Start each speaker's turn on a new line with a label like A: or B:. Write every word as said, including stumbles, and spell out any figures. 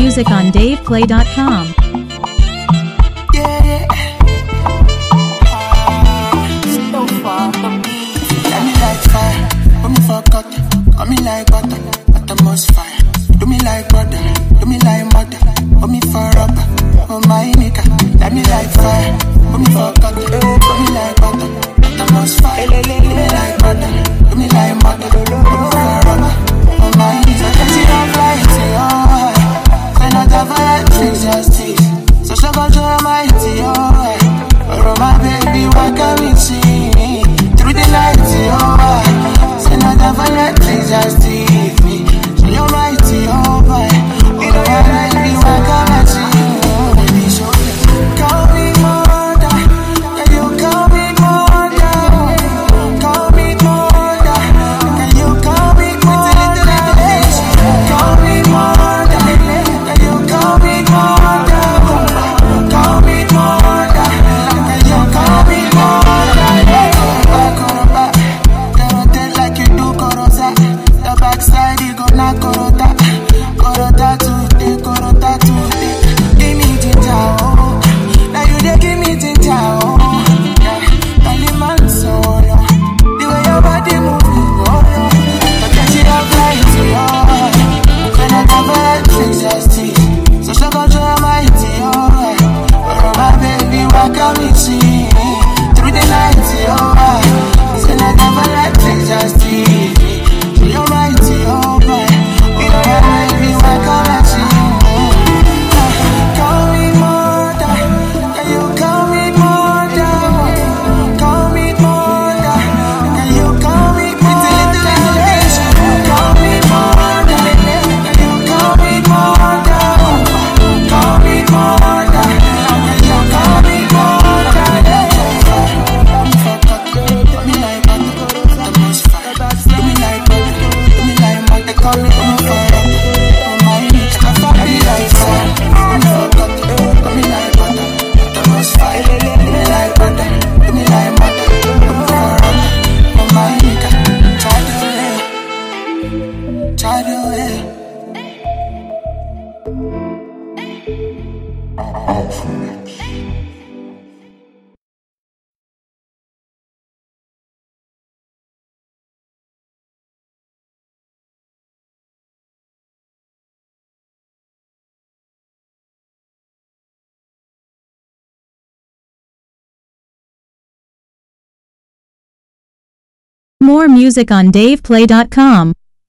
A: music on dave play dot com.
B: Yeah, yeah. So far from me. Let me like fire, put me for cut. Got me like butter, but the most fire. Do me like brother, do me like mother. Put me for rubber, oh my nigga. Let me like fire, put me for cut. Got me like butter, but the most fire. Do me like brother, do me like mother. Put me for rubber, oh my nigga. She don't fly to your heart. When I have a fix your teeth. So she gon' show my tea, alright. Oh my baby, why can't we see me through the night, alright? Say not have a Netflix, just T V. So you're my tea, alright. You know you're baby, why can't I see you? Baby, so call me mother, can you call me mother? Call me mother, can you call me mother? Call me mother, can you call me mother? Call me mother, can you call me mother? Back on the back, they rotate like you do Korosa. The backside you go na Korota, Korota today, Korota today. Give me ginger, oh, now you dey give me ginger, oh. Yeah, tell man so no, the way your body moving, oh no. But then she don't fly to your heart. When I have a fix your teeth, so she gon' show my tea, alright. Oh my baby, why can't we see through the night, alright? Say I never like fix your teeth. So you're my tea, alright. You know your baby, why can't I see you? Call me mother, can you call me mother? Call me mother, can you call me mother? Call me mother, can you call me mother? Call me mother, can you call me mother? Do me like butter, the most fire. Do me like butter, do me like mother. Call me mother, oh my nigga. I fuck me like fire. Do me for butter, do me like butter, the most fire. Do me like butter, do me like mother. Do me for rubber, oh my nigga. Try to live, try to live.
A: More music on dave play dot com.